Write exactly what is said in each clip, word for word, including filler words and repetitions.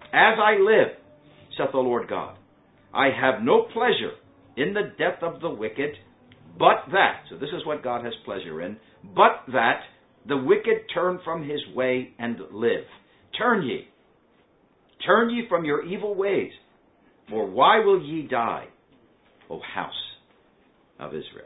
As I live, saith the Lord God, I have no pleasure in the death of the wicked, but that, so this is what God has pleasure in, but that the wicked turn from his way and live. Turn ye, turn ye from your evil ways, for why will ye die, O house of Israel?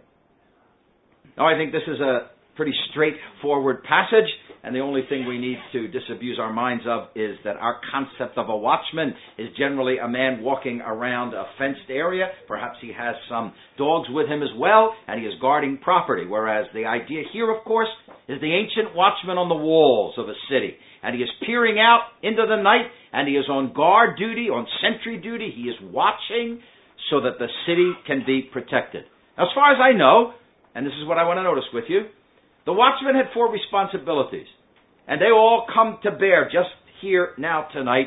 Now, I think this is a pretty straightforward passage, and the only thing we need to disabuse our minds of is that our concept of a watchman is generally a man walking around a fenced area. Perhaps he has some dogs with him as well, and he is guarding property, whereas the idea here, of course, is the ancient watchman on the walls of a city. And he is peering out into the night, and he is on guard duty, on sentry duty. He is watching so that the city can be protected. Now, as far as I know, and this is what I want to notice with you, the watchman had four responsibilities, and they all come to bear just here now tonight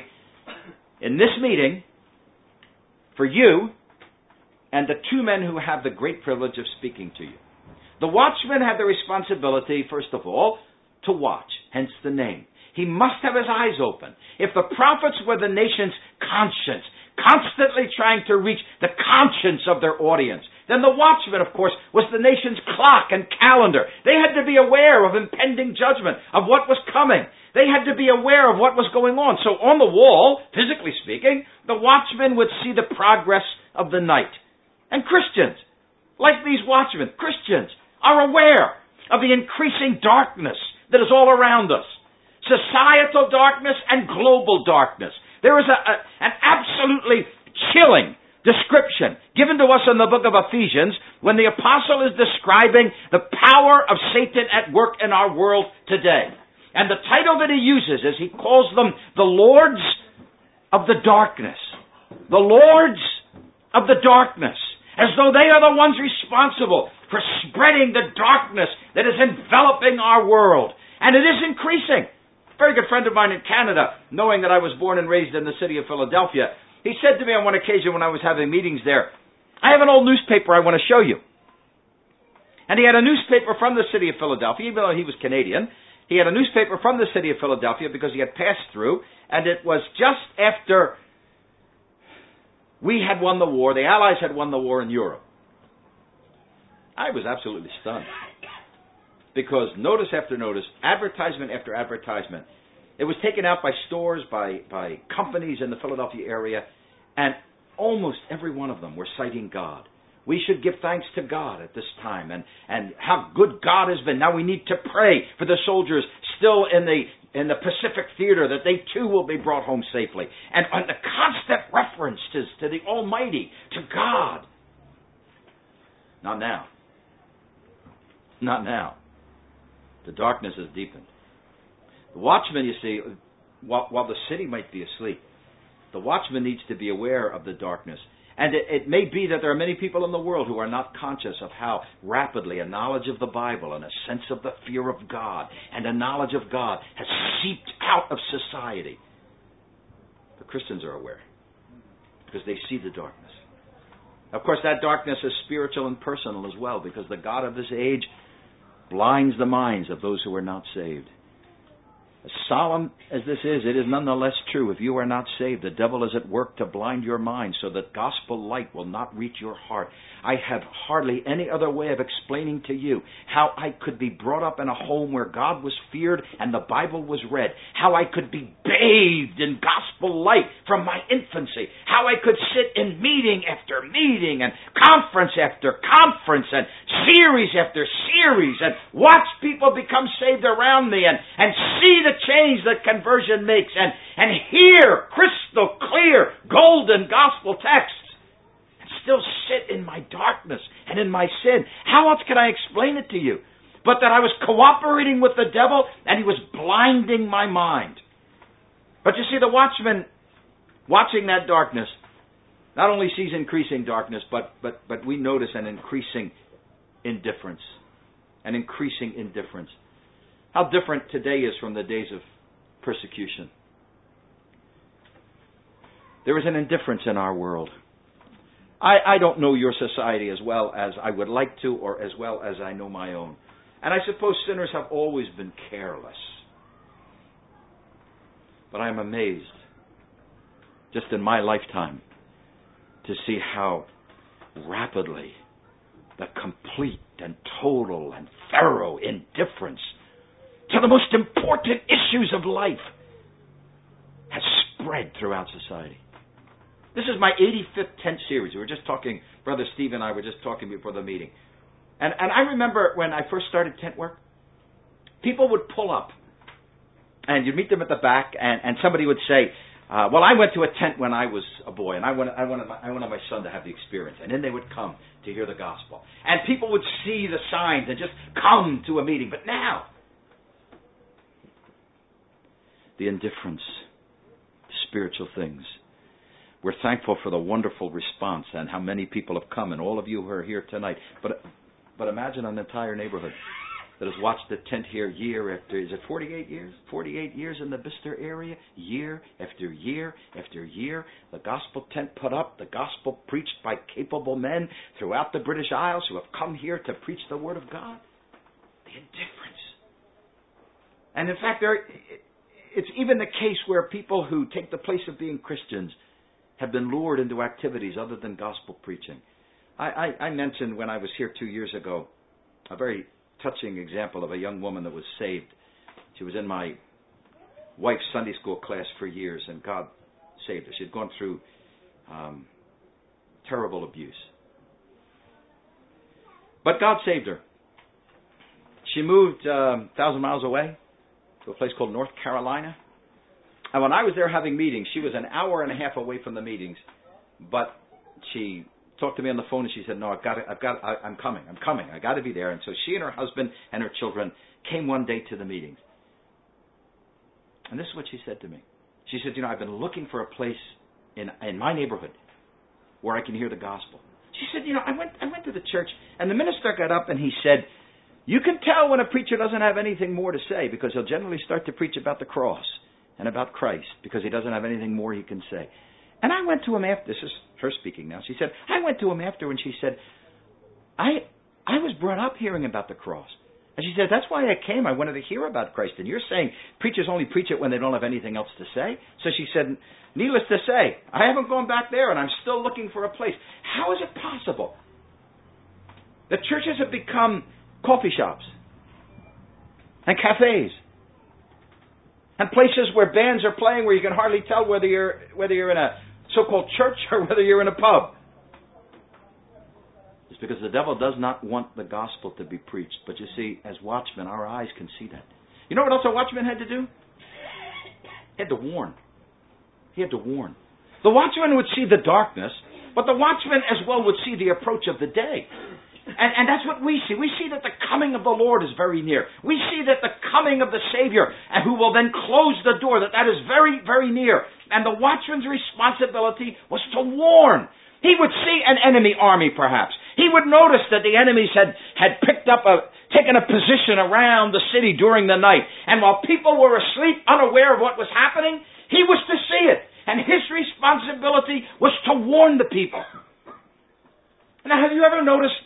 in this meeting for you and the two men who have the great privilege of speaking to you. The watchman had the responsibility, first of all, to watch, hence the name. He must have his eyes open. If the prophets were the nation's conscience, constantly trying to reach the conscience of their audience, then the watchman, of course, was the nation's clock and calendar. They had to be aware of impending judgment, of what was coming. They had to be aware of what was going on. So on the wall, physically speaking, the watchman would see the progress of the night. And Christians, like these watchmen, Christians, are aware of the increasing darkness that is all around us. Societal darkness and global darkness. There is a, a, an absolutely chilling description given to us in the book of Ephesians when the apostle is describing the power of Satan at work in our world today. And the title that he uses is he calls them the Lords of the Darkness. The Lords of the Darkness. As though they are the ones responsible for spreading the darkness that is enveloping our world. And it is increasing. A very good friend of mine in Canada, knowing that I was born and raised in the city of Philadelphia, he said to me on one occasion when I was having meetings there, I have an old newspaper I want to show you. And he had a newspaper from the city of Philadelphia, even though he was Canadian. He had a newspaper from the city of Philadelphia because he had passed through, and it was just after we had won the war, the Allies had won the war in Europe. I was absolutely stunned. Because notice after notice, advertisement after advertisement, it was taken out by stores, by, by companies in the Philadelphia area, and almost every one of them were citing God. We should give thanks to God at this time, and, and how good God has been. Now we need to pray for the soldiers still in the in the Pacific Theater, that they too will be brought home safely. And on the constant reference to, to the Almighty, to God. Not now. Not now. The darkness has deepened. The watchman, you see, while, while the city might be asleep, the watchman needs to be aware of the darkness. And it, it may be that there are many people in the world who are not conscious of how rapidly a knowledge of the Bible and a sense of the fear of God and a knowledge of God has seeped out of society. But Christians are aware because they see the darkness. Of course, that darkness is spiritual and personal as well, because the God of this age blinds the minds of those who are not saved. As solemn as this is, it is nonetheless true. If you are not saved, the devil is at work to blind your mind so that gospel light will not reach your heart. I have hardly any other way of explaining to you how I could be brought up in a home where God was feared and the Bible was read. How I could be bathed in gospel light from my infancy. How I could sit in meeting after meeting and conference after conference and series after series and watch people become saved around me and, and see the change that conversion makes and, and hear crystal clear golden gospel texts and still sit in my darkness and in my sin. How else can I explain it to you but that I was cooperating with the devil and he was blinding my mind? But you see, the watchman watching that darkness not only sees increasing darkness, but, but, but we notice an increasing indifference. An increasing indifference. How different today is from the days of persecution. There is an indifference in our world. I, I don't know your society as well as I would like to, or as well as I know my own. And I suppose sinners have always been careless. But I am amazed just in my lifetime, to see how rapidly the complete and total and thorough indifference to the most important issues of life has spread throughout society. This is my eighty-fifth tent series. We were just talking, Brother Steve and I were just talking before the meeting. And, and I remember when I first started tent work, people would pull up, and you'd meet them at the back, and, and somebody would say, uh, well, I went to a tent when I was a boy, and I wanted, I, wanted my, I wanted my son to have the experience. And then they would come to hear the gospel. And people would see the signs and just come to a meeting. But now, the indifference to spiritual things. We're thankful for the wonderful response and how many people have come, and all of you who are here tonight. But but imagine an entire neighborhood that has watched the tent here year after, is it forty-eight years? forty-eight years in the Bicester area, year after year after year. The gospel tent put up, the gospel preached by capable men throughout the British Isles who have come here to preach the Word of God. The indifference. And in fact, there, it's even the case where people who take the place of being Christians have been lured into activities other than gospel preaching. I, I, I mentioned when I was here two years ago a very touching example of a young woman that was saved. She was in my wife's Sunday school class for years, and God saved her. She had gone through um, terrible abuse. But God saved her. She moved um, a thousand miles away to a place called North Carolina. And when I was there having meetings, she was an hour and a half away from the meetings, but she talked to me on the phone and she said, no, I've got to, I've got, I, I'm coming, I'm coming, I got to be there. And so she and her husband and her children came one day to the meetings. And this is what she said to me. She said, you know, I've been looking for a place in in my neighborhood where I can hear the gospel. She said, you know, I went I went to the church, and the minister got up and he said, you can tell when a preacher doesn't have anything more to say, because he'll generally start to preach about the cross and about Christ, because he doesn't have anything more he can say. And I went to him after, this is her speaking now, she said, I went to him after and she said, I I was brought up hearing about the cross. And she said, that's why I came. I wanted to hear about Christ. And you're saying preachers only preach it when they don't have anything else to say? So she said, needless to say, I haven't gone back there and I'm still looking for a place. How is it possible that churches have become coffee shops and cafes and places where bands are playing where you can hardly tell whether you're whether you're in a so-called church or whether you're in a pub? It's because the devil does not want the gospel to be preached. But you see, as watchmen, our eyes can see that. You know what else a watchman had to do? He had to warn. He had to warn. The watchman would see the darkness, but the watchman as well would see the approach of the day. And, and that's what we see. We see that the coming of the Lord is very near. We see that the coming of the Savior, and who will then close the door, that that is very, very near. And the watchman's responsibility was to warn. He would see an enemy army, perhaps. He would notice that the enemies had, had picked up a, taken a position around the city during the night. And while people were asleep, unaware of what was happening, he was to see it. And his responsibility was to warn the people. Now, have you ever noticed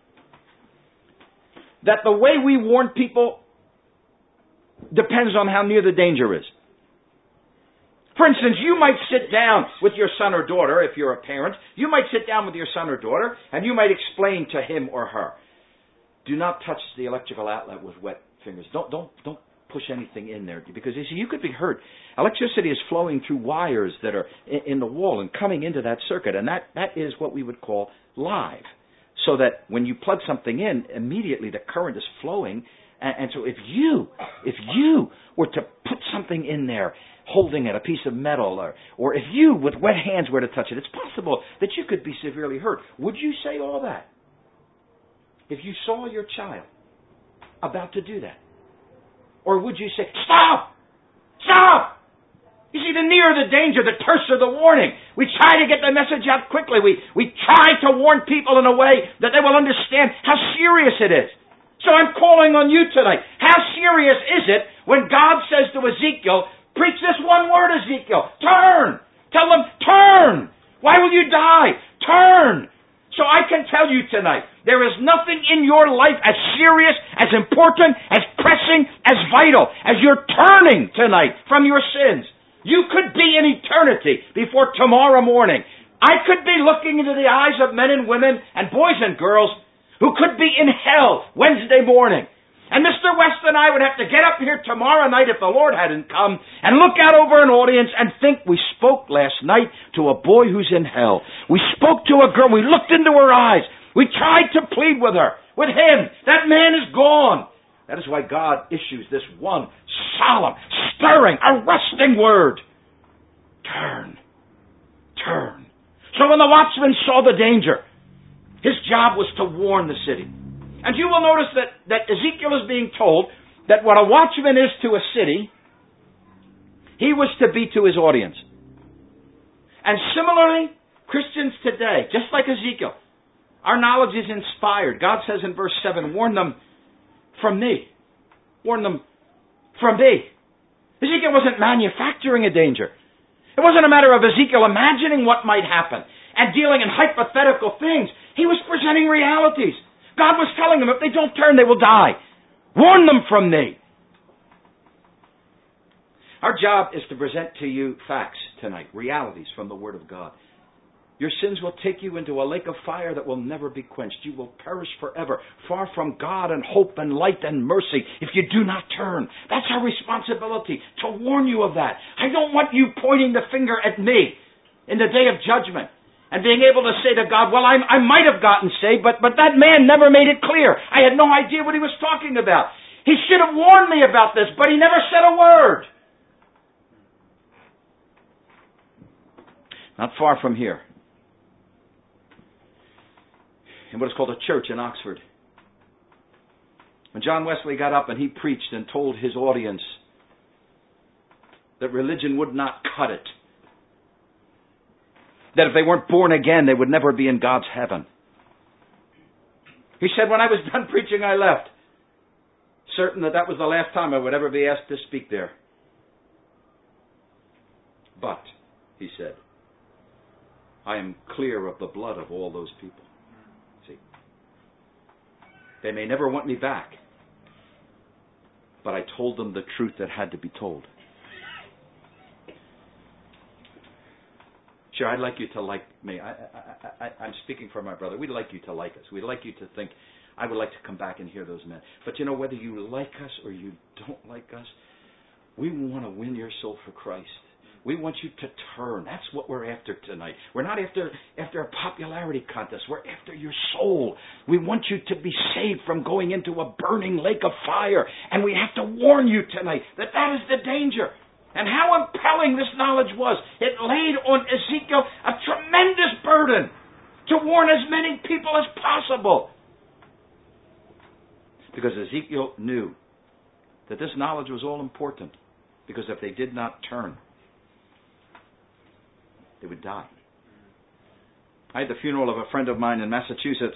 that the way we warn people depends on how near the danger is? For instance, you might sit down with your son or daughter, if you're a parent, you might sit down with your son or daughter, and you might explain to him or her, do not touch the electrical outlet with wet fingers. Don't, don't, don't push anything in there, because you see, you could be hurt. Electricity is flowing through wires that are in, in the wall and coming into that circuit, and that, that is what we would call live. So that when you plug something in, immediately the current is flowing. And, and so if you, if you were to put something in there, holding it, a piece of metal, or, or if you with wet hands were to touch it, it's possible that you could be severely hurt. Would you say all that if you saw your child about to do that? Or would you say, stop! Stop! You see, the nearer the danger, the terser the warning. We try to get the message out quickly. We, we try to warn people in a way that they will understand how serious it is. So I'm calling on you tonight. How serious is it when God says to Ezekiel, preach this one word, Ezekiel, turn. Tell them, turn. Why will you die? Turn. So I can tell you tonight, there is nothing in your life as serious, as important, as pressing, as vital as you're turning tonight from your sins. You could be in eternity before tomorrow morning. I could be looking into the eyes of men and women and boys and girls who could be in hell Wednesday morning. And Mister West and I would have to get up here tomorrow night if the Lord hadn't come and look out over an audience and think we spoke last night to a boy who's in hell. We spoke to a girl. We looked into her eyes. We tried to plead with her, with him. That man is gone. That is why God issues this one solemn, stirring, arresting word. Turn. Turn. So when the watchman saw the danger, his job was to warn the city. And you will notice that, that Ezekiel is being told that what a watchman is to a city, he was to be to his audience. And similarly, Christians today, just like Ezekiel, our knowledge is inspired. God says in verse seven, warn them from me. Warn them from me. Ezekiel wasn't manufacturing a danger. It wasn't a matter of Ezekiel imagining what might happen and dealing in hypothetical things. He was presenting realities. God was telling them if they don't turn, they will die. Warn them from me. Our job is to present to you facts tonight, realities from the Word of God. Your sins will take you into a lake of fire that will never be quenched. You will perish forever, far from God and hope and light and mercy if you do not turn. That's our responsibility, to warn you of that. I don't want you pointing the finger at me in the day of judgment and being able to say to God, well, I, I might have gotten saved, but, but that man never made it clear. I had no idea what he was talking about. He should have warned me about this, but he never said a word. Not far from here, in what is called a church in Oxford, when John Wesley got up and he preached and told his audience that religion would not cut it, that if they weren't born again, they would never be in God's heaven. He said, when I was done preaching, I left, certain that that was the last time I would ever be asked to speak there. But, he said, I am clear of the blood of all those people. See, they may never want me back, but I told them the truth that had to be told. Sure, I'd like you to like me. I, I, I, I'm speaking for my brother. We'd like you to like us. We'd like you to think, I would like to come back and hear those men. But you know, whether you like us or you don't like us, we want to win your soul for Christ. We want you to turn. That's what we're after tonight. We're not after, after a popularity contest. We're after your soul. We want you to be saved from going into a burning lake of fire. And we have to warn you tonight that that is the danger. And how impelling this knowledge was. It laid on Ezekiel a tremendous burden to warn as many people as possible. Because Ezekiel knew that this knowledge was all important. Because if they did not turn, they would die. I had the funeral of a friend of mine in Massachusetts,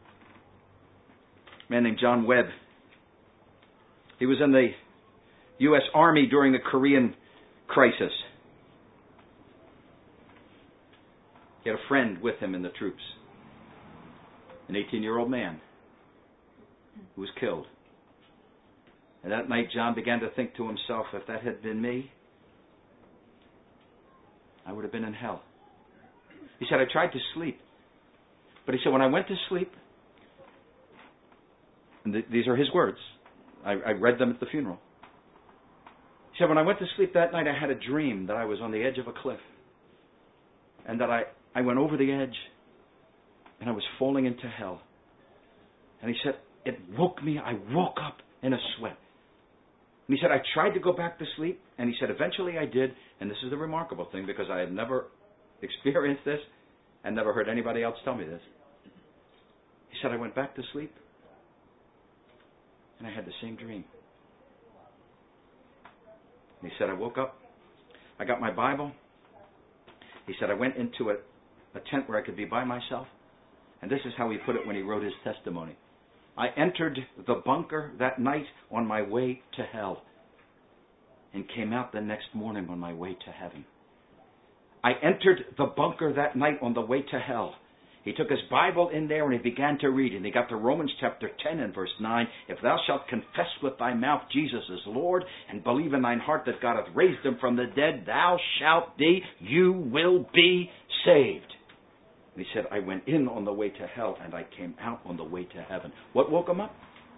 a man named John Webb. He was in the U S Army during the Korean crisis. He had a friend with him in the troops, an eighteen-year-old man who was killed. And that night John began to think to himself, if that had been me, I would have been in hell. He said, I tried to sleep. But he said, when I went to sleep, and th- these are his words, I, I read them at the funeral. He said, when I went to sleep that night, I had a dream that I was on the edge of a cliff. And that I, I went over the edge, and I was falling into hell. And he said, it woke me, I woke up in a sweat. And he said, I tried to go back to sleep, and he said, eventually I did, and this is the remarkable thing, because I had never experienced this, and never heard anybody else tell me this. He said, I went back to sleep, and I had the same dream. And he said, I woke up, I got my Bible. He said, I went into a, a tent where I could be by myself, and this is how he put it when he wrote his testimony. I entered the bunker that night on my way to hell and came out the next morning on my way to heaven. I entered the bunker that night on the way to hell. He took his Bible in there and he began to read. And he got to Romans chapter ten and verse nine. If thou shalt confess with thy mouth Jesus is Lord and believe in thine heart that God hath raised him from the dead, thou shalt be, you will be saved. And he said, I went in on the way to hell and I came out on the way to heaven. What woke him up?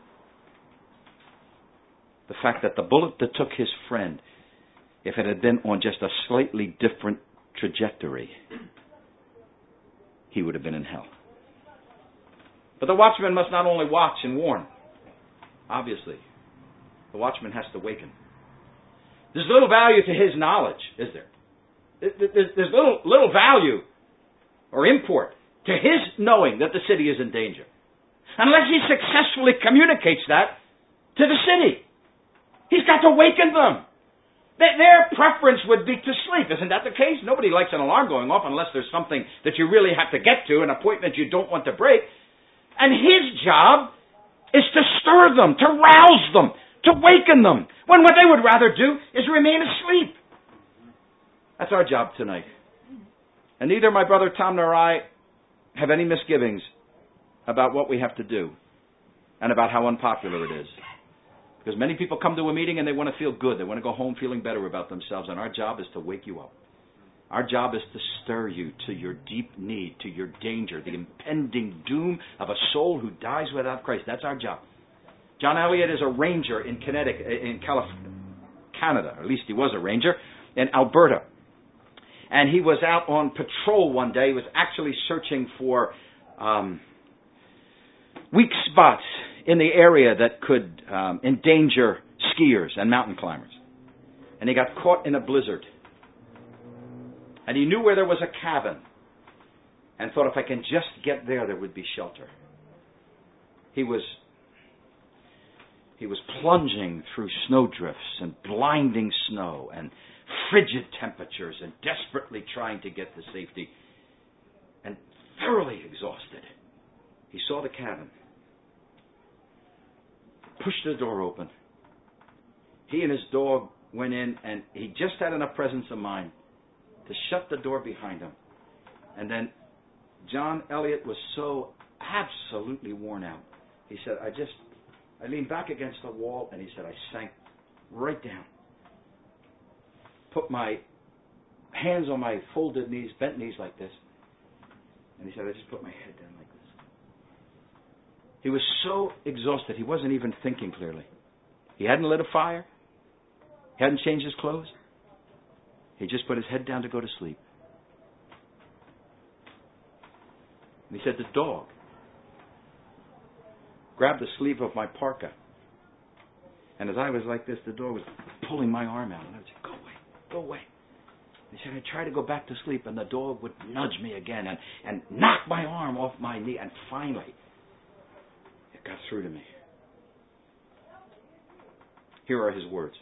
The fact that the bullet that took his friend, if it had been on just a slightly different trajectory, he would have been in hell. But the watchman must not only watch and warn. Obviously, the watchman has to waken. There's little value to his knowledge, is there? There's, there's little, little value or import to his knowing that the city is in danger, unless he successfully communicates that to the city. He's got to waken them. Their preference would be to sleep. Isn't that the case? Nobody likes an alarm going off unless there's something that you really have to get to, an appointment you don't want to break. And his job is to stir them, to rouse them, to waken them, when what they would rather do is remain asleep. That's our job tonight. And neither my brother Tom nor I have any misgivings about what we have to do and about how unpopular it is. Because many people come to a meeting and they want to feel good. They want to go home feeling better about themselves. And our job is to wake you up. Our job is to stir you to your deep need, to your danger, the impending doom of a soul who dies without Christ. That's our job. John Elliott is a ranger in Connecticut, in California, Canada. Or at least he was a ranger in Alberta. And he was out on patrol one day. He was actually searching for um, weak spots in the area that could um, endanger skiers and mountain climbers. And he got caught in a blizzard. And he knew where there was a cabin and thought, if I can just get there, there would be shelter. He was he was plunging through snowdrifts and blinding snow and frigid temperatures and desperately trying to get to safety. And thoroughly exhausted, he saw the cabin, pushed the door open. He and his dog went in, and he just had enough presence of mind to shut the door behind him. And then John Elliott was so absolutely worn out. He said, I just, I leaned back against the wall, and he said, I sank right down. Put my hands on my folded knees, bent knees like this. And he said, I just put my head down like this. He was so exhausted, he wasn't even thinking clearly. He hadn't lit a fire. He hadn't changed his clothes. He just put his head down to go to sleep. And he said, the dog grabbed the sleeve of my parka. And as I was like this, the dog was pulling my arm out. And I would say, go away, go away. He said, I tried to go back to sleep, and the dog would nudge me again and, and knock my arm off my knee. And finally, it got through to me. Here are his words.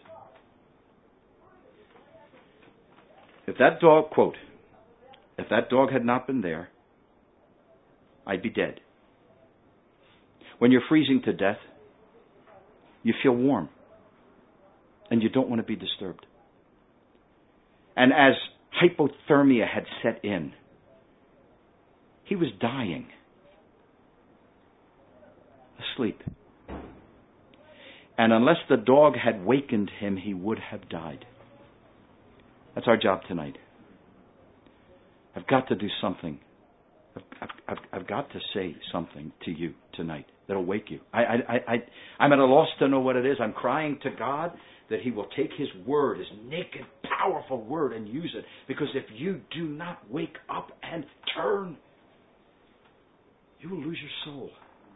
If that dog, quote, if that dog had not been there, I'd be dead. When you're freezing to death, you feel warm, and you don't want to be disturbed. And as hypothermia had set in, he was dying, asleep. And unless the dog had wakened him, he would have died. That's our job tonight. I've got to do something. I've, I've, I've got to say something to you tonight that'll wake you. I, I, I, I'm at a loss to know what it is. I'm crying to God that He will take His word, His naked, powerful word, and use it. Because if you do not wake up and turn, you will lose your soul.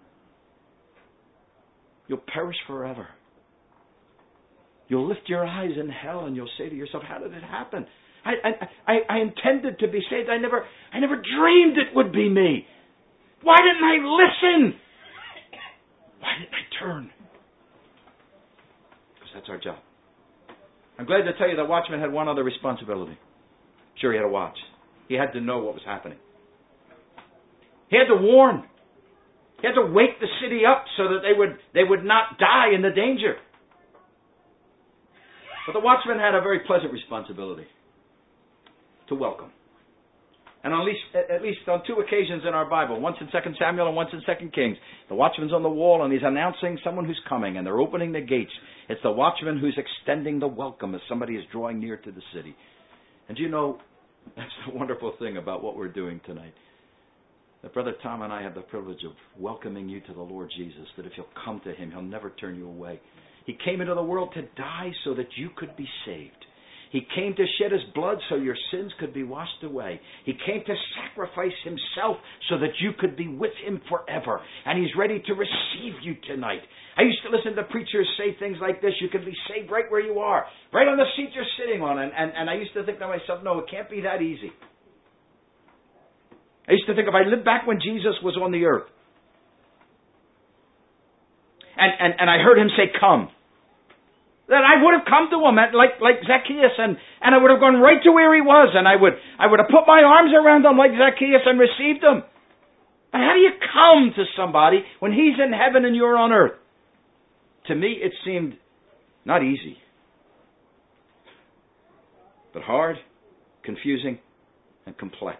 You'll perish forever. You'll lift your eyes in hell and you'll say to yourself, how did it happen? I, I, I, I intended to be saved. I never, I never dreamed it would be me. Why didn't I listen? Why didn't I turn? Because that's our job. I'm glad to tell you that Watchman had one other responsibility. Sure, he had to watch. He had to know what was happening. He had to warn. He had to wake the city up so that they would, they would not die in the danger. But the watchman had a very pleasant responsibility. To welcome. And at least, at least on two occasions in our Bible, once in Second Samuel and once in Second Kings, the watchman's on the wall and he's announcing someone who's coming and they're opening the gates. It's the watchman who's extending the welcome as somebody is drawing near to the city. And you know, that's the wonderful thing about what we're doing tonight. That Brother Tom and I have the privilege of welcoming you to the Lord Jesus, that if you'll come to Him, He'll never turn you away. He came into the world to die so that you could be saved. He came to shed His blood so your sins could be washed away. He came to sacrifice Himself so that you could be with Him forever. And He's ready to receive you tonight. I used to listen to preachers say things like this: you can be saved right where you are, right on the seat you're sitting on. And, and, and I used to think to myself, no, it can't be that easy. I used to think if I lived back when Jesus was on the earth, and, and, and I heard Him say, come, then I would have come to Him like, like Zacchaeus, and, and I would have gone right to where He was, and I would, I would have put my arms around Him like Zacchaeus and received Him. But how do you come to somebody when He's in heaven and you're on earth? To me, it seemed not easy, but hard, confusing, and complex.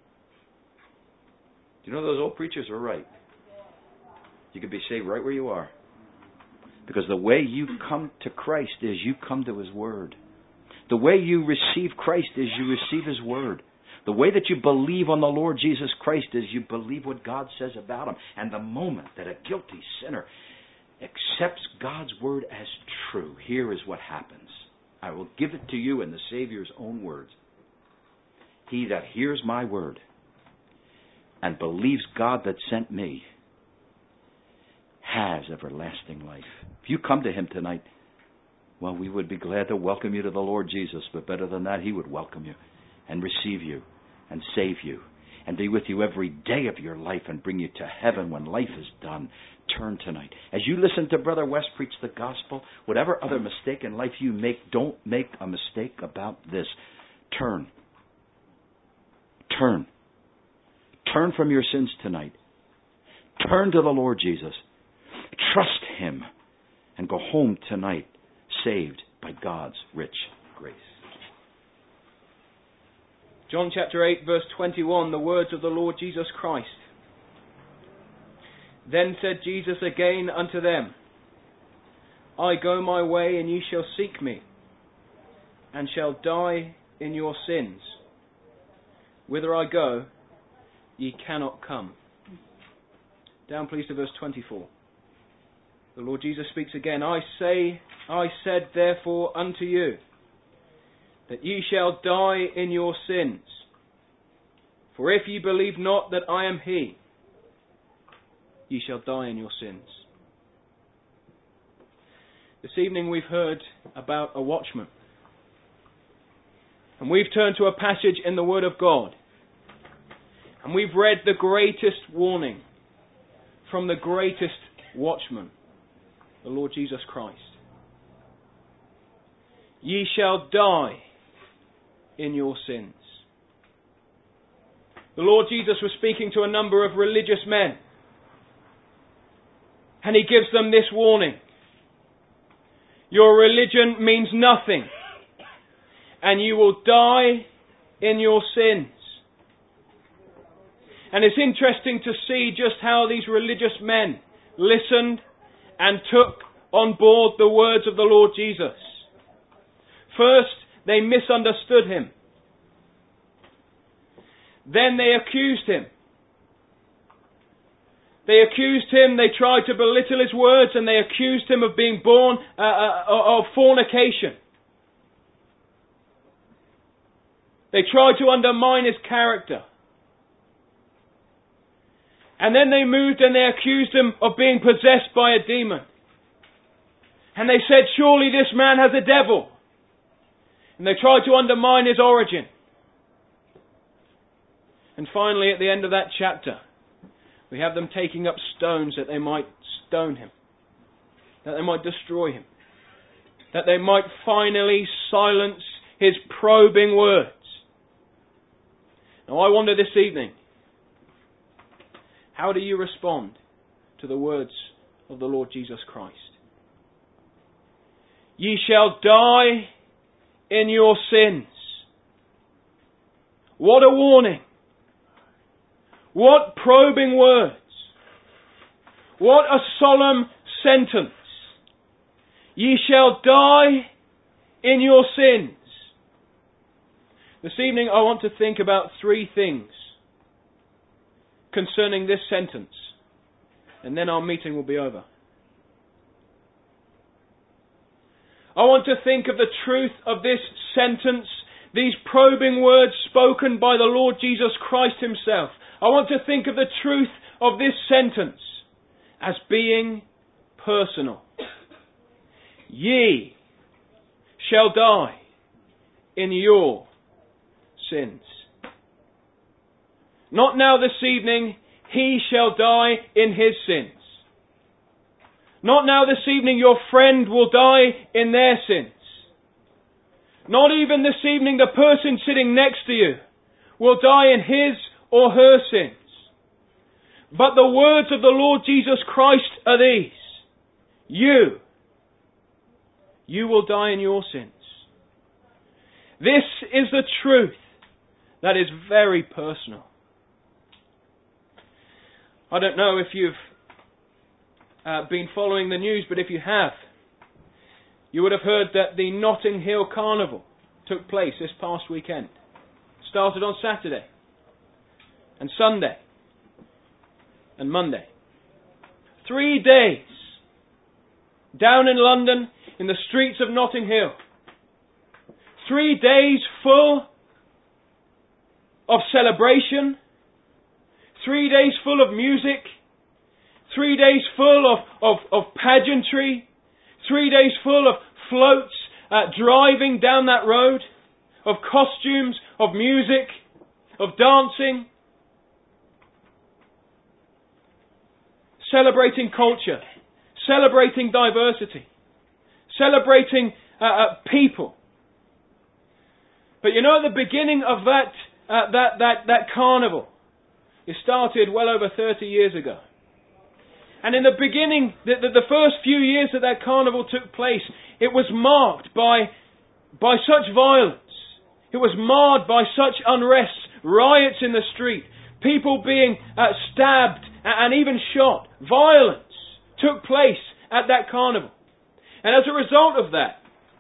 Do you know those old preachers were right? You can be saved right where you are. Because the way you come to Christ is you come to His Word. The way you receive Christ is you receive His Word. The way that you believe on the Lord Jesus Christ is you believe what God says about Him. And the moment that a guilty sinner accepts God's Word as true, here is what happens. I will give it to you in the Savior's own words. He that hears my word and believes God that sent me has everlasting life. If you come to Him tonight, well, we would be glad to welcome you to the Lord Jesus. But better than that, He would welcome you and receive you and save you and be with you every day of your life and bring you to heaven when life is done. Turn tonight. As you listen to Brother West preach the gospel, whatever other mistake in life you make, don't make a mistake about this. Turn. Turn. Turn from your sins tonight. Turn to the Lord Jesus. Trust Him and go home tonight saved by God's rich grace. John chapter eight, verse twenty-one, the words of the Lord Jesus Christ. Then said Jesus again unto them, I go my way, and ye shall seek me, and shall die in your sins. Whither I go, ye cannot come. Down please to verse twenty-four. The Lord Jesus speaks again. I say, I said therefore unto you, that ye shall die in your sins. For if ye believe not that I am He, ye shall die in your sins. This evening we've heard about a watchman. And we've turned to a passage in the Word of God. And we've read the greatest warning from the greatest watchman, the Lord Jesus Christ. Ye shall die in your sins. The Lord Jesus was speaking to a number of religious men. And He gives them this warning. Your religion means nothing. And you will die in your sins. And it's interesting to see just how these religious men listened and took on board the words of the Lord Jesus. First, they misunderstood Him. Then they accused Him. They accused Him, they tried to belittle His words, and they accused Him of being born uh, uh, of fornication. They tried to undermine His character. And then they moved and they accused Him of being possessed by a demon. And they said, surely this man has a devil. And they tried to undermine His origin. And finally, at the end of that chapter, we have them taking up stones that they might stone Him, that they might destroy Him, that they might finally silence His probing words. Now I wonder this evening, how do you respond to the words of the Lord Jesus Christ? Ye shall die in your sins. What a warning. What probing words. What a solemn sentence. Ye shall die in your sins. This evening I want to think about three things concerning this sentence, and then our meeting will be over. I want to think of the truth of this sentence, these probing words spoken by the Lord Jesus Christ himself. I want to think of the truth of this sentence as being personal. Ye shall die in your sins. Not now this evening, he shall die in his sins. Not now this evening, your friend will die in their sins. Not even this evening, the person sitting next to you will die in his or her sins. But the words of the Lord Jesus Christ are these. You, you will die in your sins. This is the truth that is very personal. I don't know if you've uh, been following the news, but if you have, you would have heard that the Notting Hill Carnival took place this past weekend. Started on Saturday and Sunday and Monday. Three days down in London in the streets of Notting Hill. Three days full of celebration. Three days full of music. Three days full of, of, of pageantry. Three days full of floats uh, driving down that road. Of costumes, of music, of dancing. Celebrating culture. Celebrating diversity. Celebrating uh, uh, people. But you know, at the beginning of that, uh, that, that, that carnival, it started well over thirty years ago. And in the beginning, the, the, the first few years that that carnival took place, it was marked by, by such violence. It was marred by such unrest, riots in the street, people being uh, stabbed and even shot. Violence took place at that carnival. And as a result of that,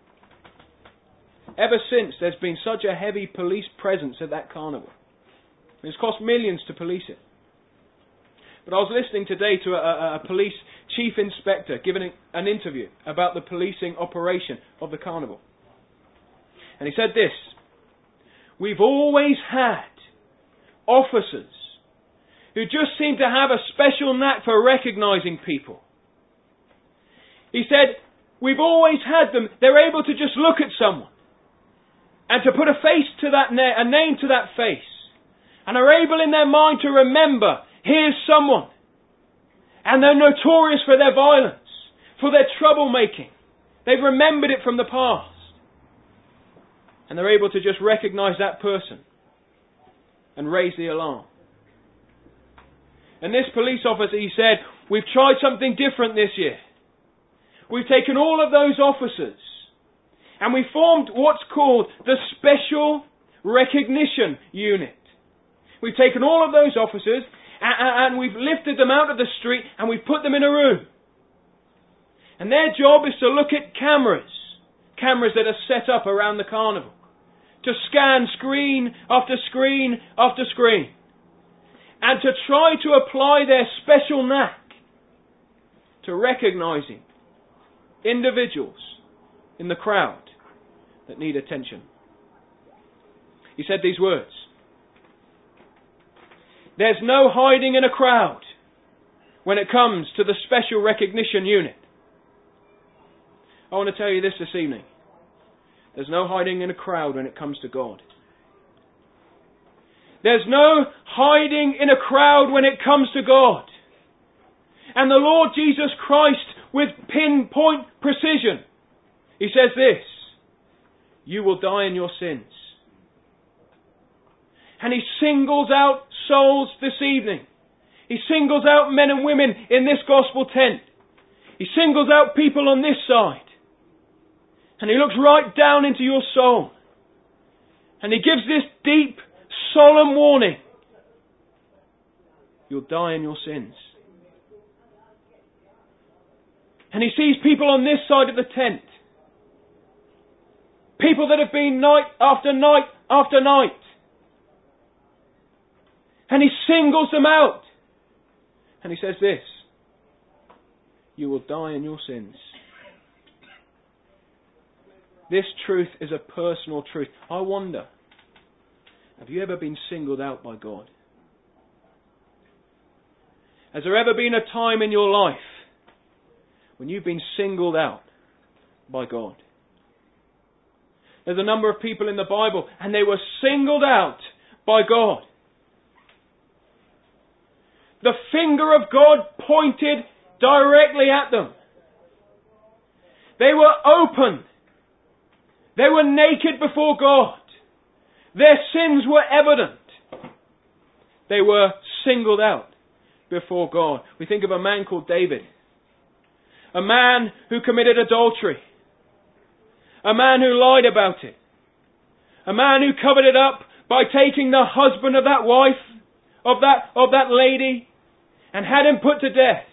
ever since, there's been such a heavy police presence at that carnival. It's cost millions to police it. But I was listening today to a, a, a police chief inspector giving an interview about the policing operation of the carnival. And he said this: we've always had officers who just seem to have a special knack for recognising people. He said, we've always had them, they're able to just look at someone and to put a face to that na- a name to that face, and are able in their mind to remember, here's someone. And they're notorious for their violence, for their troublemaking. They've remembered it from the past. And they're able to just recognise that person and raise the alarm. And this police officer, he said, we've tried something different this year. We've taken all of those officers and we formed what's called the Special Recognition Unit. We've taken all of those officers and, and we've lifted them out of the street and we've put them in a room. And their job is to look at cameras, cameras that are set up around the carnival, to scan screen after screen after screen, and to try to apply their special knack to recognising individuals in the crowd that need attention. He said these words: there's no hiding in a crowd when it comes to the Special Recognition Unit. I want to tell you this this evening. There's no hiding in a crowd when it comes to God. There's no hiding in a crowd when it comes to God. And the Lord Jesus Christ, with pinpoint precision, He says this: you will die in your sins. And He singles out souls this evening. He singles out men and women in this gospel tent. He singles out people on this side. And He looks right down into your soul. And He gives this deep, solemn warning. You'll die in your sins. And he sees people on this side of the tent. People that have been night after night after night. And he singles them out. And he says this: you will die in your sins. This truth is a personal truth. I wonder, have you ever been singled out by God? Has there ever been a time in your life when you've been singled out by God? There's a number of people in the Bible, and they were singled out by God. The finger of God pointed directly at them. They were open. They were naked before God. Their sins were evident. They were singled out before God. We think of a man called David. A man who committed adultery. A man who lied about it. A man who covered it up by taking the husband of that wife, of that, of that lady, and had him put to death.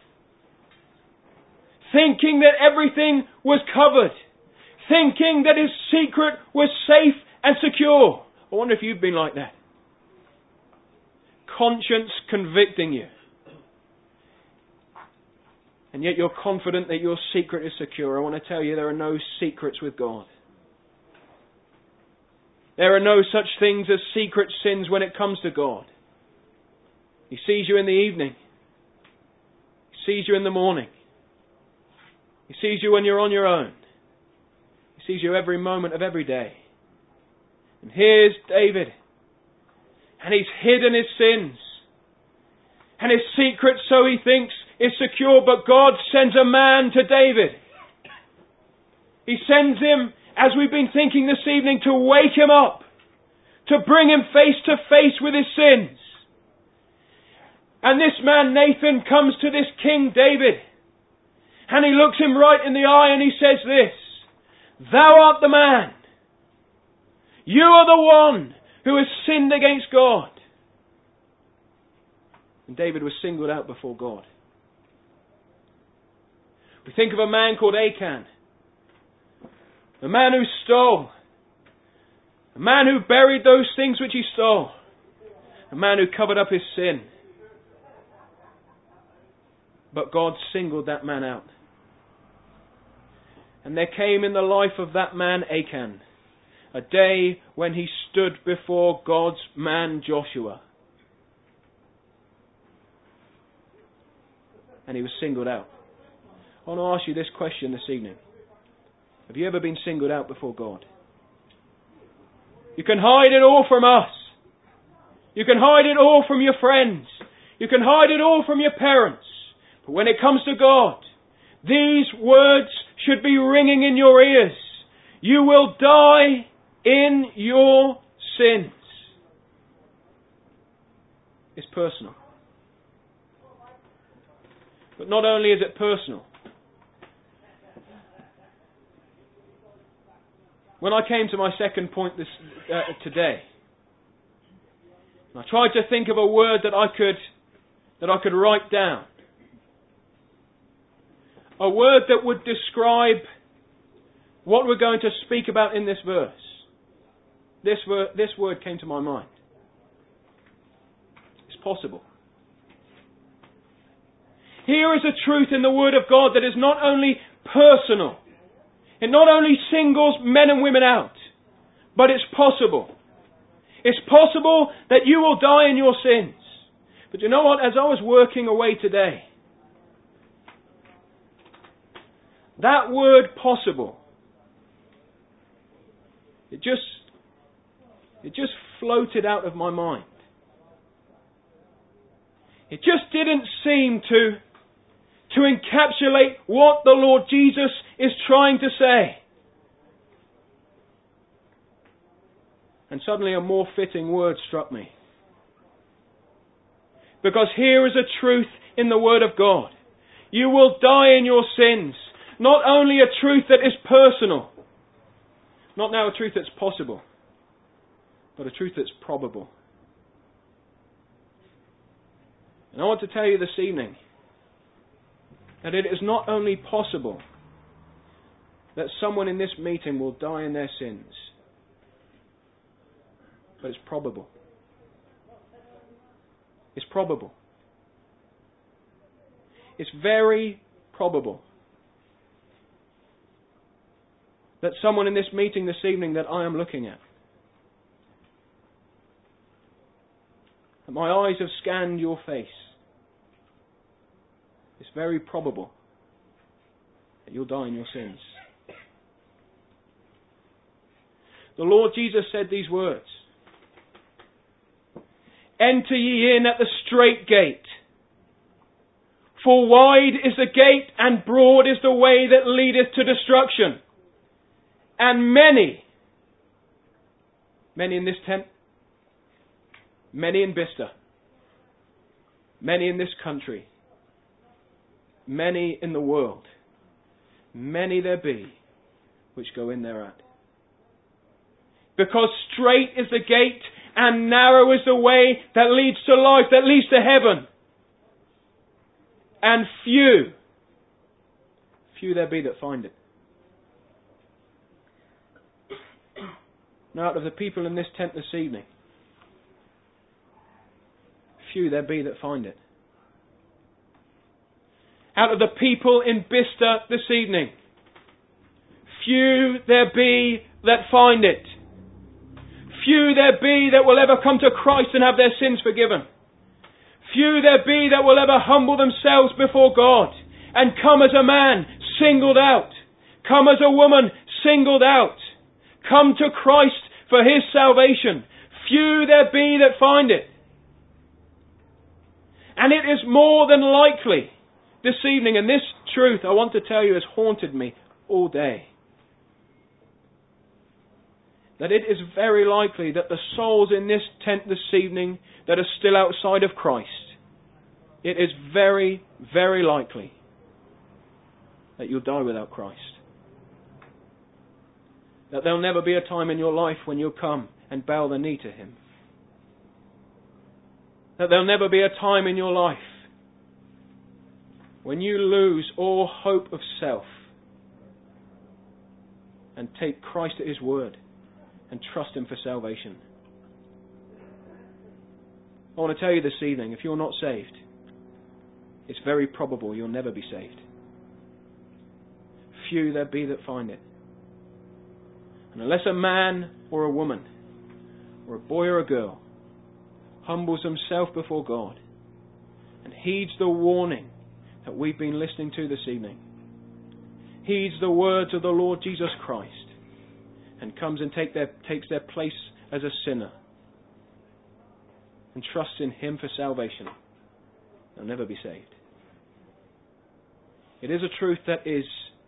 Thinking that everything was covered. Thinking that his secret was safe and secure. I wonder if you've been like that. Conscience convicting you. And yet you're confident that your secret is secure. I want to tell you, there are no secrets with God. There are no such things as secret sins when it comes to God. He sees you in the evening. He sees you in the morning. He sees you when you're on your own. He sees you every moment of every day. And here's David. And he's hidden his sins. And his secret, so he thinks, is secure. But God sends a man to David. He sends him, as we've been thinking this evening, to wake him up. To bring him face to face with his sins. And this man, Nathan, comes to this King David. And he looks him right in the eye and he says this: thou art the man. You are the one who has sinned against God. And David was singled out before God. We think of a man called Achan. A man who stole. A man who buried those things which he stole. A man who covered up his sin. But God singled that man out. And there came in the life of that man, Achan, a day when he stood before God's man, Joshua. And he was singled out. I want to ask you this question this evening. Have you ever been singled out before God? You can hide it all from us. You can hide it all from your friends. You can hide it all from your parents. But when it comes to God, these words should be ringing in your ears. You will die in your sins. It's personal. But not only is it personal. When I came to my second point this uh, today, I tried to think of a word that I could that I could write down. A word that would describe what we're going to speak about in this verse. This, ver- this word came to my mind. It's possible. Here is a truth in the Word of God that is not only personal. It not only singles men and women out, but it's possible. It's possible that you will die in your sins. But you know what? As I was working away today, that word possible, it just, it just floated out of my mind. It just didn't seem to, to encapsulate what the Lord Jesus is trying to say. And suddenly a more fitting word struck me. Because here is a truth in the Word of God. You will die in your sins. Not only a truth that is personal, not now a truth that's possible, but a truth that's probable. And I want to tell you this evening that it is not only possible that someone in this meeting will die in their sins, but it's probable. It's probable. It's very probable that someone in this meeting this evening that I am looking at, that my eyes have scanned your face, it's very probable that you'll die in your sins. The Lord Jesus said these words, "Enter ye in at the strait gate, for wide is the gate and broad is the way that leadeth to destruction. And many, many in this tent, many in Bicester, many in this country, many in the world, many there be which go in thereat. Because strait is the gate and narrow is the way that leads to life, that leads to heaven. And few, few there be that find it." Now, out of the people in this tent this evening, few there be that find it. Out of the people in Bicester this evening, few there be that find it. Few there be that will ever come to Christ and have their sins forgiven. Few there be that will ever humble themselves before God and come as a man singled out, come as a woman singled out, come to Christ for His salvation. Few there be that find it. And it is more than likely this evening, and this truth I want to tell you has haunted me all day, that it is very likely that the souls in this tent this evening that are still outside of Christ, it is very, very likely that you'll die without Christ. That there'll never be a time in your life when you'll come and bow the knee to Him. That there'll never be a time in your life when you lose all hope of self and take Christ at His word and trust Him for salvation. I want to tell you this evening, if you're not saved, it's very probable you'll never be saved. Few there be that find it. And unless a man or a woman or a boy or a girl humbles himself before God and heeds the warning that we've been listening to this evening, heeds the words of the Lord Jesus Christ, and comes and take their, takes their place as a sinner and trusts in Him for salvation, they'll never be saved. It is a truth that is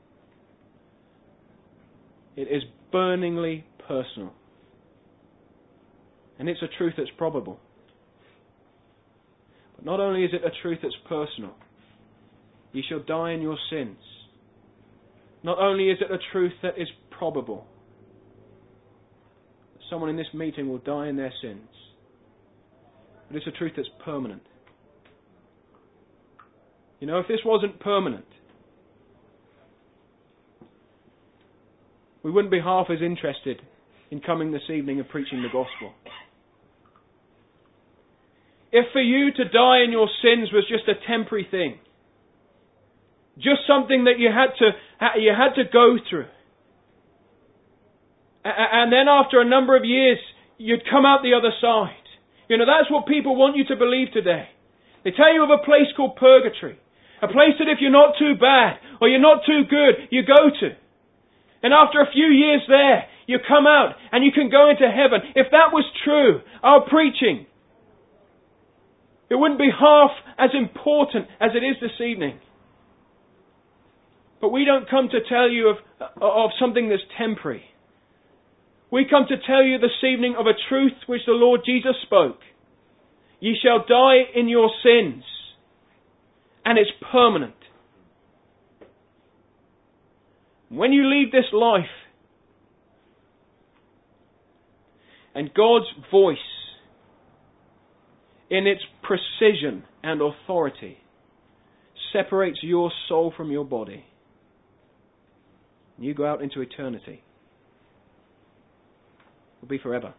it is burningly personal. And it's a truth that's probable. But not only is it a truth that's personal, ye shall die in your sins. Not only is it a truth that is probable, that someone in this meeting will die in their sins, but it's a truth that's permanent. You know, if this wasn't permanent, we wouldn't be half as interested in coming this evening and preaching the gospel. If for you to die in your sins was just a temporary thing, just something that you had to you had to go through, and then after a number of years you'd come out the other side, you know, that's what people want you to believe today. They tell you of a place called purgatory, a place that if you're not too bad or you're not too good, you go to. And after a few years there, you come out and you can go into heaven. If that was true, our preaching, it wouldn't be half as important as it is this evening. But we don't come to tell you of, of something that's temporary. We come to tell you this evening of a truth which the Lord Jesus spoke. Ye shall die in your sins. And it's permanent. When you leave this life and God's voice in its precision and authority, separates your soul from your body, and you go out into eternity, it will be forever.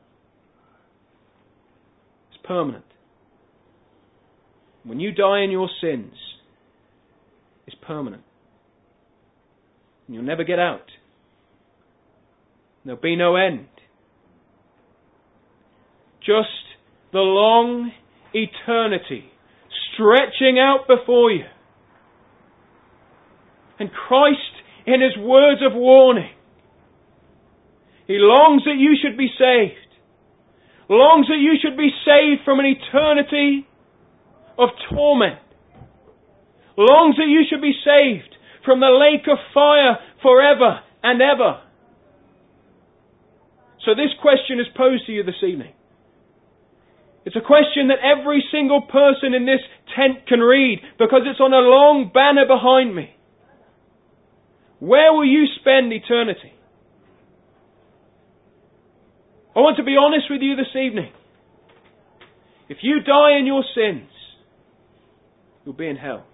It's permanent. When you die in your sins, it's permanent. And you'll never get out. There'll be no end. Just the long eternity stretching out before you. And Christ, in His words of warning, He longs that you should be saved. Longs that you should be saved from an eternity of torment. Longs that you should be saved from the lake of fire forever and ever. So this question is posed to you this evening. It's a question that every single person in this tent can read because it's on a long banner behind me. Where will you spend eternity? I want to be honest with you this evening. If you die in your sins, you'll be in hell.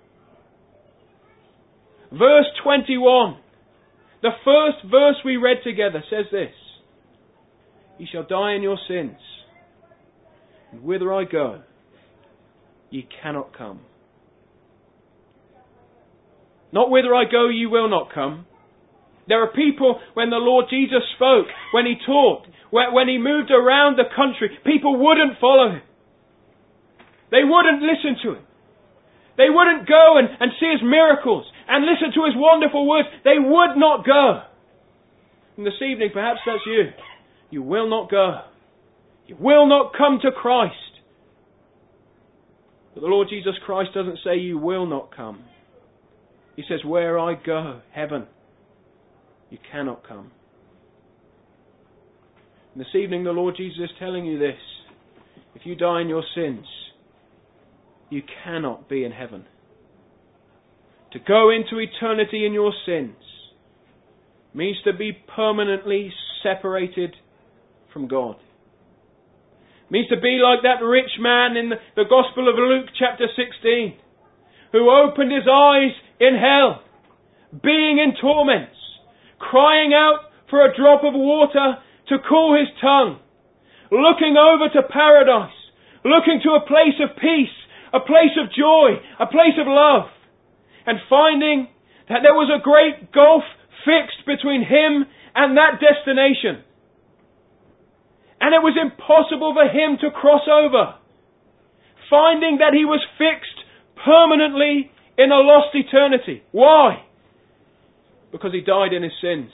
Verse twenty-one, the first verse we read together, says this: "Ye shall die in your sins, and whither I go, ye cannot come." Not whither I go, ye will not come. There are people, when the Lord Jesus spoke, when He taught, when He moved around the country, people wouldn't follow Him. They wouldn't listen to Him. They wouldn't go and, and see His miracles and listen to His wonderful words. They would not go. And this evening, perhaps that's you. You will not go. You will not come to Christ. But the Lord Jesus Christ doesn't say you will not come. He says, where I go, heaven, you cannot come. And this evening the Lord Jesus is telling you this. If you die in your sins, you cannot be in heaven. To go into eternity in your sins means to be permanently separated from God. Means to be like that rich man in the, the Gospel of Luke chapter sixteen, who opened his eyes in hell, being in torments, crying out for a drop of water to cool his tongue, looking over to paradise, looking to a place of peace, a place of joy, a place of love, and finding that there was a great gulf fixed between him and that destination. And it was impossible for him to cross over. Finding that he was fixed permanently in a lost eternity. Why? Because he died in his sins.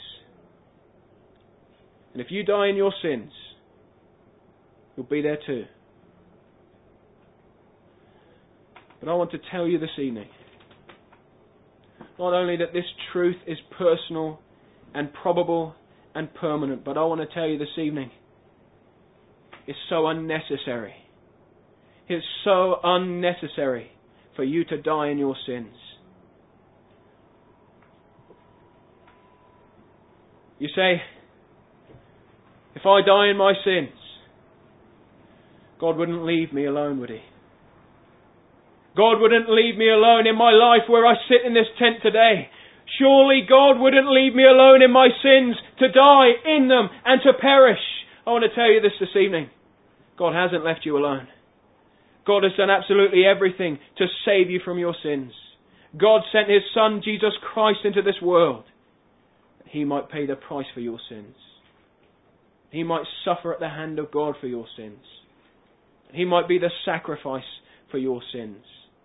And if you die in your sins, you'll be there too. But I want to tell you this evening, not only that this truth is personal and probable and permanent, but I want to tell you this evening, it's so unnecessary. It's so unnecessary for you to die in your sins. You say, if I die in my sins, God wouldn't leave me alone, would He? God wouldn't leave me alone in my life where I sit in this tent today. Surely God wouldn't leave me alone in my sins to die in them and to perish. I want to tell you this this evening. God hasn't left you alone. God has done absolutely everything to save you from your sins. God sent His Son, Jesus Christ, into this world. He might pay the price for your sins. He might suffer at the hand of God for your sins. He might be the sacrifice for your sins.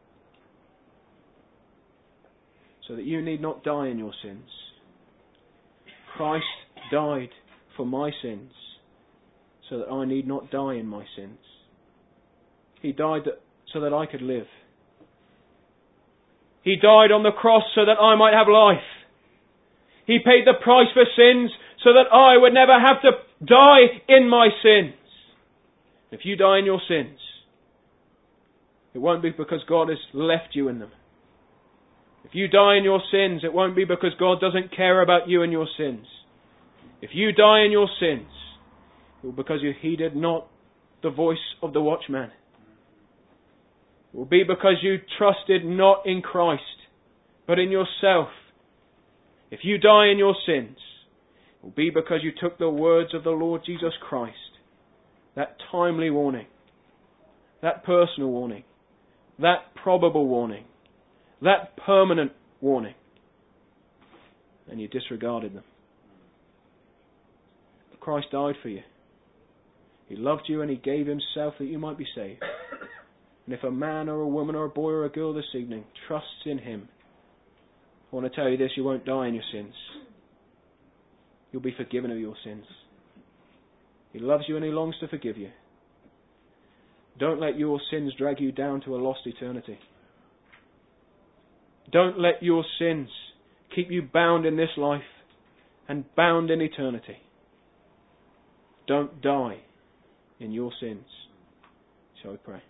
So that you need not die in your sins. Christ died for my sins, so that I need not die in my sins. He died that, so that I could live. He died on the cross so that I might have life. He paid the price for sins so that I would never have to die in my sins. If you die in your sins, it won't be because God has left you in them. If you die in your sins, it won't be because God doesn't care about you and your sins. If you die in your sins, it will be because you heeded not the voice of the watchman. It will be because you trusted not in Christ, but in yourself. If you die in your sins, it will be because you took the words of the Lord Jesus Christ, that timely warning, that personal warning, that probable warning, that permanent warning, and you disregarded them. Christ died for you. He loved you and He gave Himself that you might be saved. And if a man or a woman or a boy or a girl this evening trusts in Him, I want to tell you this, you won't die in your sins. You'll be forgiven of your sins. He loves you and He longs to forgive you. Don't let your sins drag you down to a lost eternity. Don't let your sins keep you bound in this life and bound in eternity. Don't die in your sins. Shall we pray?